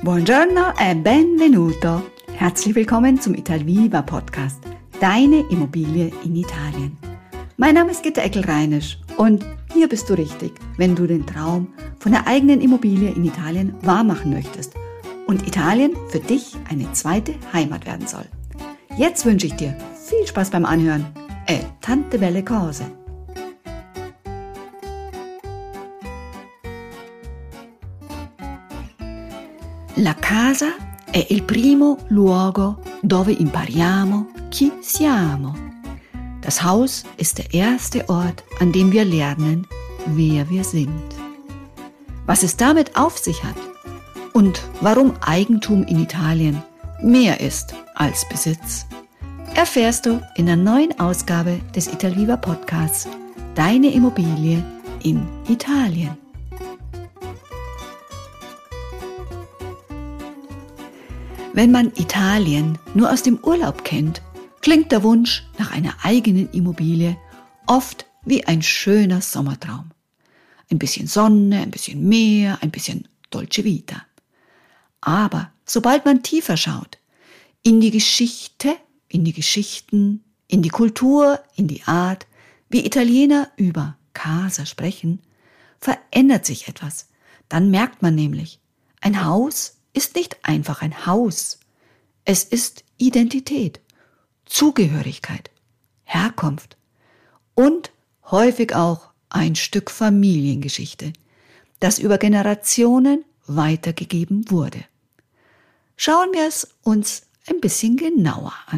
Buongiorno e benvenuto. Herzlich willkommen zum Italviva Podcast, deine Immobilie in Italien. Mein Name ist Gitta Eckel-Reinisch und hier bist du richtig, wenn du den Traum von der eigenen Immobilie in Italien wahrmachen möchtest und Italien für dich eine zweite Heimat werden soll. Jetzt wünsche ich dir viel Spaß beim Anhören e tante belle cose. La casa è il primo luogo dove impariamo chi siamo. Das Haus ist der erste Ort, an dem wir lernen, wer wir sind. Was es damit auf sich hat und warum Eigentum in Italien mehr ist als Besitz, erfährst du in der neuen Ausgabe des Italviva Podcasts Deine Immobilie in Italien. Wenn man Italien nur aus dem Urlaub kennt, klingt der Wunsch nach einer eigenen Immobilie oft wie ein schöner Sommertraum. Ein bisschen Sonne, ein bisschen Meer, ein bisschen Dolce Vita. Aber sobald man tiefer schaut, in die Geschichte, in die Geschichten, in die Kultur, in die Art, wie Italiener über Casa sprechen, verändert sich etwas. Dann merkt man nämlich, ein Haus ist nicht einfach ein Haus. Es ist Identität, Zugehörigkeit, Herkunft und häufig auch ein Stück Familiengeschichte, das über Generationen weitergegeben wurde. Schauen wir es uns ein bisschen genauer an.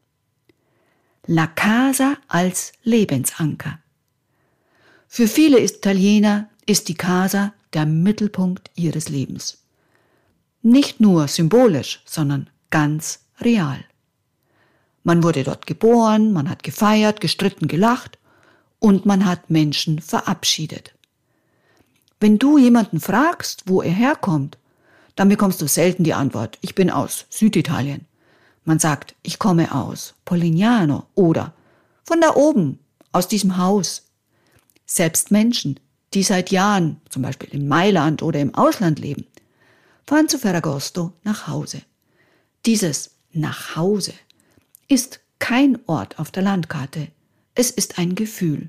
La Casa als Lebensanker. Für viele Italiener ist die Casa der Mittelpunkt ihres Lebens. Nicht nur symbolisch, sondern ganz real. Man wurde dort geboren, man hat gefeiert, gestritten, gelacht und man hat Menschen verabschiedet. Wenn du jemanden fragst, wo er herkommt, dann bekommst du selten die Antwort, ich bin aus Süditalien. Man sagt, ich komme aus Polignano oder von da oben, aus diesem Haus. Selbst Menschen, die seit Jahren, zum Beispiel in Mailand oder im Ausland leben, fahren zu Ferragosto nach Hause. Dieses Nachhause ist kein Ort auf der Landkarte, es ist ein Gefühl.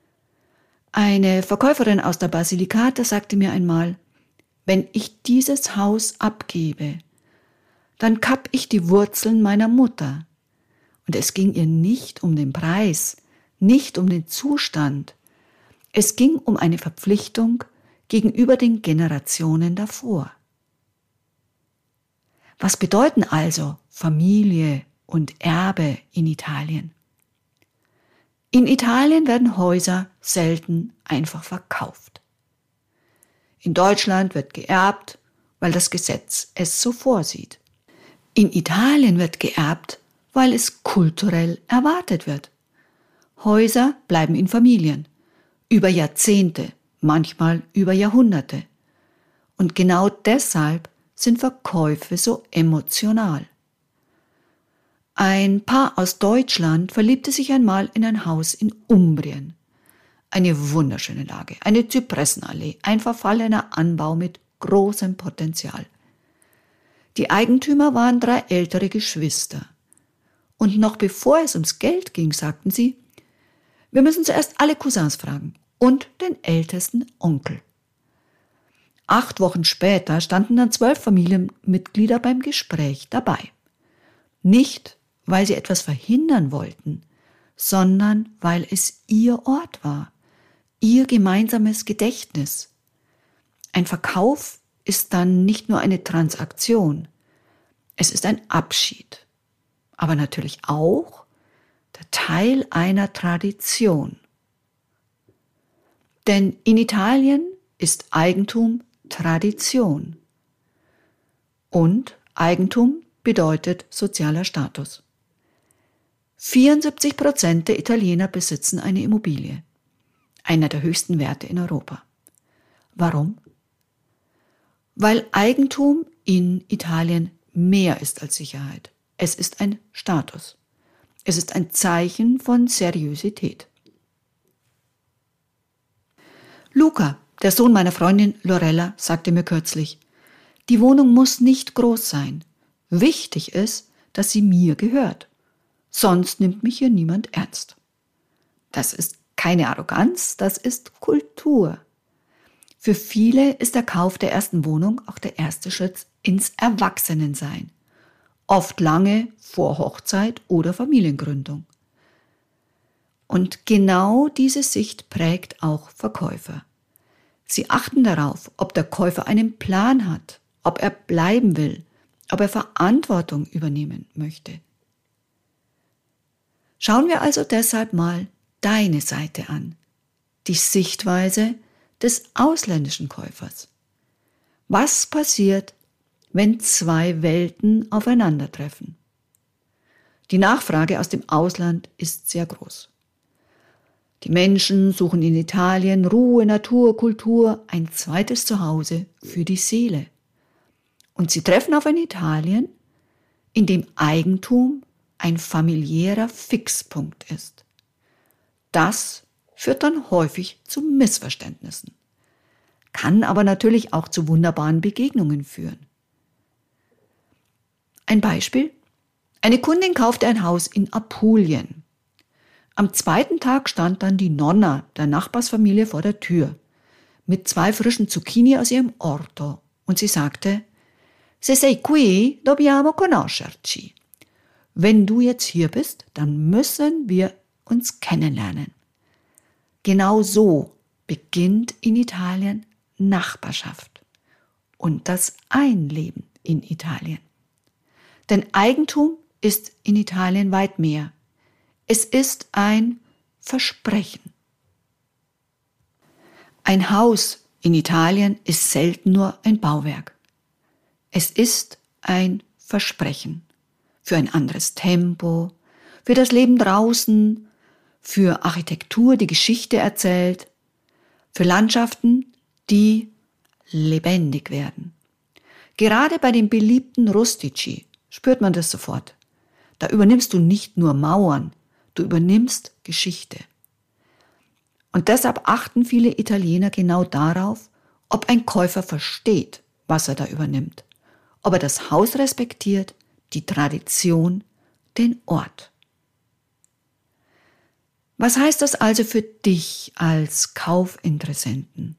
Eine Verkäuferin aus der Basilicata sagte mir einmal, wenn ich dieses Haus abgebe, dann kapp ich die Wurzeln meiner Mutter. Und es ging ihr nicht um den Preis, nicht um den Zustand. Es ging um eine Verpflichtung gegenüber den Generationen davor. Was bedeuten also Familie und Erbe in Italien? In Italien werden Häuser selten einfach verkauft. In Deutschland wird geerbt, weil das Gesetz es so vorsieht. In Italien wird geerbt, weil es kulturell erwartet wird. Häuser bleiben in Familien, über Jahrzehnte, manchmal über Jahrhunderte. Und genau deshalb sind Verkäufe so emotional. Ein Paar aus Deutschland verliebte sich einmal in ein Haus in Umbrien. Eine wunderschöne Lage, eine Zypressenallee, ein verfallener Anbau mit großem Potenzial. Die Eigentümer waren 3 ältere Geschwister. Und noch bevor es ums Geld ging, sagten sie, wir müssen zuerst alle Cousins fragen und den ältesten Onkel. 8 Wochen später standen dann 12 Familienmitglieder beim Gespräch dabei. Nicht, weil sie etwas verhindern wollten, sondern weil es ihr Ort war, ihr gemeinsames Gedächtnis. Ein Verkauf ist dann nicht nur eine Transaktion, es ist ein Abschied, aber natürlich auch der Teil einer Tradition. Denn in Italien ist Eigentum Tradition. Und Eigentum bedeutet sozialer Status. 74% der Italiener besitzen eine Immobilie. Einer der höchsten Werte in Europa. Warum? Weil Eigentum in Italien mehr ist als Sicherheit. Es ist ein Status. Es ist ein Zeichen von Seriosität. Luca, der Sohn meiner Freundin Lorella, sagte mir kürzlich, Die Wohnung muss nicht groß sein. Wichtig ist, dass sie mir gehört. Sonst nimmt mich hier niemand ernst. Das ist keine Arroganz, das ist Kultur. Für viele ist der Kauf der ersten Wohnung auch der erste Schritt ins Erwachsenensein. Oft lange vor Hochzeit oder Familiengründung. Und genau diese Sicht prägt auch Verkäufer. Sie achten darauf, ob der Käufer einen Plan hat, ob er bleiben will, ob er Verantwortung übernehmen möchte. Schauen wir also deshalb mal deine Seite an, die Sichtweise des ausländischen Käufers. Was passiert, wenn zwei Welten aufeinandertreffen? Die Nachfrage aus dem Ausland ist sehr groß. Die Menschen suchen in Italien Ruhe, Natur, Kultur, ein zweites Zuhause für die Seele. Und sie treffen auf ein Italien, in dem Eigentum ein familiärer Fixpunkt ist. Das führt dann häufig zu Missverständnissen, kann aber natürlich auch zu wunderbaren Begegnungen führen. Ein Beispiel: Eine Kundin kaufte ein Haus in Apulien. Am zweiten Tag stand dann die Nonna der Nachbarsfamilie vor der Tür mit 2 frischen Zucchini aus ihrem Orto und sie sagte: Se sei qui, dobbiamo conoscerci. Wenn du jetzt hier bist, dann müssen wir uns kennenlernen. Genau so beginnt in Italien Nachbarschaft und das Einleben in Italien. Denn Eigentum ist in Italien weit mehr. Es ist ein Versprechen. Ein Haus in Italien ist selten nur ein Bauwerk. Es ist ein Versprechen für ein anderes Tempo, für das Leben draußen, für Architektur, die Geschichte erzählt, für Landschaften, die lebendig werden. Gerade bei den beliebten Rustici spürt man das sofort. Da übernimmst du nicht nur Mauern, du übernimmst Geschichte. Und deshalb achten viele Italiener genau darauf, ob ein Käufer versteht, was er da übernimmt, ob er das Haus respektiert, die Tradition, den Ort. Was heißt das also für dich als Kaufinteressenten?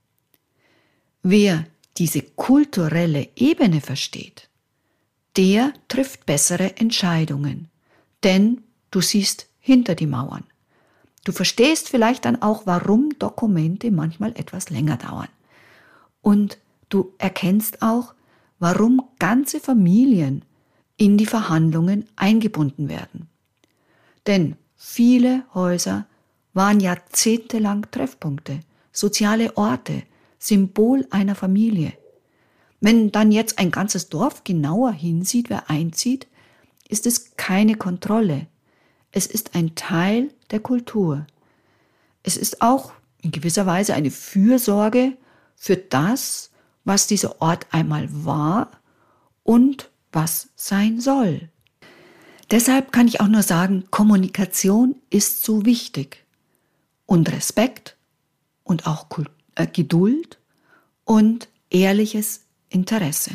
Wer diese kulturelle Ebene versteht, der trifft bessere Entscheidungen, denn du siehst hinter die Mauern. Du verstehst vielleicht dann auch, warum Dokumente manchmal etwas länger dauern. Und du erkennst auch, warum ganze Familien in die Verhandlungen eingebunden werden. Denn viele Häuser waren jahrzehntelang Treffpunkte, soziale Orte, Symbol einer Familie. Wenn dann jetzt ein ganzes Dorf genauer hinsieht, wer einzieht, ist es keine Kontrolle. Es ist ein Teil der Kultur. Es ist auch in gewisser Weise eine Fürsorge für das, was dieser Ort einmal war und was sein soll. Deshalb kann ich auch nur sagen, Kommunikation ist so wichtig. Und Respekt und auch Geduld und ehrliches Interesse.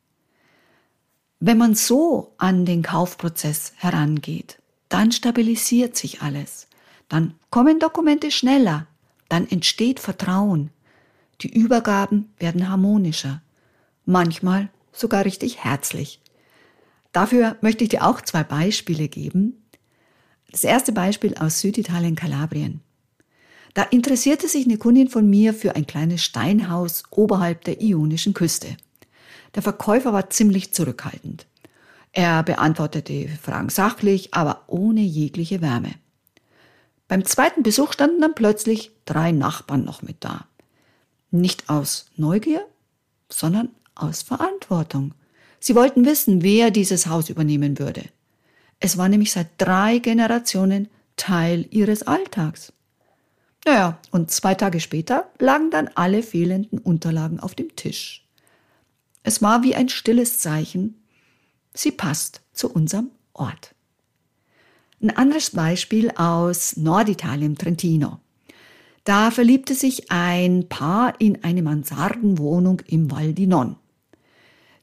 Wenn man so an den Kaufprozess herangeht, dann stabilisiert sich alles. Dann kommen Dokumente schneller, dann entsteht Vertrauen. Die Übergaben werden harmonischer, manchmal sogar richtig herzlich. Dafür möchte ich dir auch 2 Beispiele geben. Das erste Beispiel aus Süditalien, Kalabrien. Da interessierte sich eine Kundin von mir für ein kleines Steinhaus oberhalb der Ionischen Küste. Der Verkäufer war ziemlich zurückhaltend. Er beantwortete die Fragen sachlich, aber ohne jegliche Wärme. Beim zweiten Besuch standen dann plötzlich 3 Nachbarn noch mit da. Nicht aus Neugier, sondern aus Verantwortung. Sie wollten wissen, wer dieses Haus übernehmen würde. Es war nämlich seit 3 Generationen Teil ihres Alltags. Naja, und 2 Tage später lagen dann alle fehlenden Unterlagen auf dem Tisch. Es war wie ein stilles Zeichen, sie passt zu unserem Ort. Ein anderes Beispiel aus Norditalien, Trentino. Da verliebte sich ein Paar in eine Mansardenwohnung im Val di Non.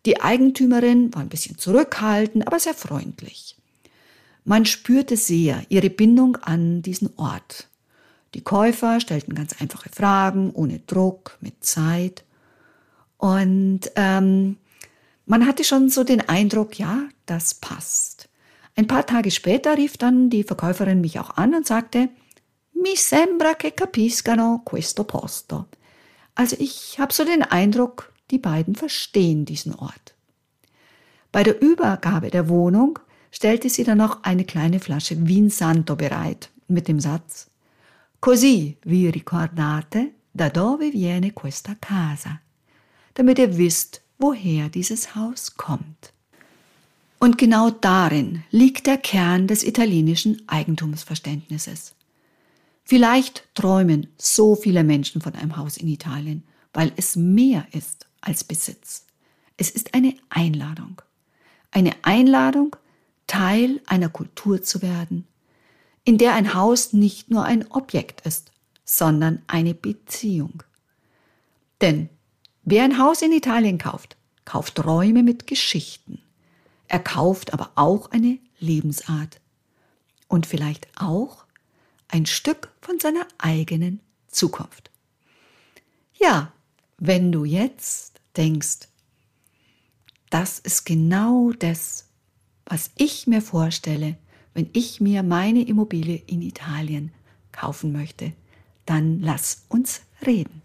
Die Eigentümerin war ein bisschen zurückhaltend, aber sehr freundlich. Man spürte sehr ihre Bindung an diesen Ort. Die Käufer stellten ganz einfache Fragen, ohne Druck, mit Zeit. Und man hatte schon so den Eindruck, ja, das passt. Ein paar Tage später rief dann die Verkäuferin mich auch an und sagte, Mi sembra che capiscano questo posto. Also ich habe so den Eindruck, die beiden verstehen diesen Ort. Bei der Übergabe der Wohnung stellte sie dann noch eine kleine Flasche Vin Santo bereit mit dem Satz, Così vi ricordate da dove viene questa casa, damit ihr wisst, woher dieses Haus kommt. Und genau darin liegt der Kern des italienischen Eigentumsverständnisses. Vielleicht träumen so viele Menschen von einem Haus in Italien, weil es mehr ist als Besitz. Es ist eine Einladung. Eine Einladung, Teil einer Kultur zu werden, in der ein Haus nicht nur ein Objekt ist, sondern eine Beziehung. Denn wer ein Haus in Italien kauft, kauft Räume mit Geschichten. Er kauft aber auch eine Lebensart und vielleicht auch ein Stück von seiner eigenen Zukunft. Ja, wenn du jetzt denkst, das ist genau das, was ich mir vorstelle, wenn ich mir meine Immobilie in Italien kaufen möchte, dann lass uns reden.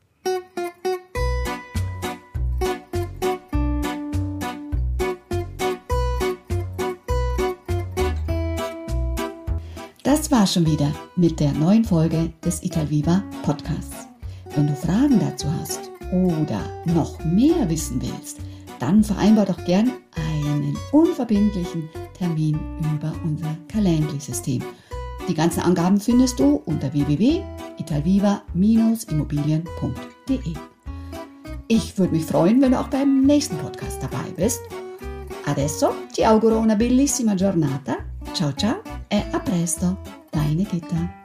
Das war schon wieder mit der neuen Folge des Italviva Podcasts. Wenn du Fragen dazu hast oder noch mehr wissen willst, dann vereinbar doch gern einen unverbindlichen Termin über unser Calendly-System. Die ganzen Angaben findest du unter www.italviva-immobilien.de. Ich würde mich freuen, wenn du auch beim nächsten Podcast dabei bist. Adesso ti auguro una bellissima giornata. Ciao ciao e a presto, deine Gitta.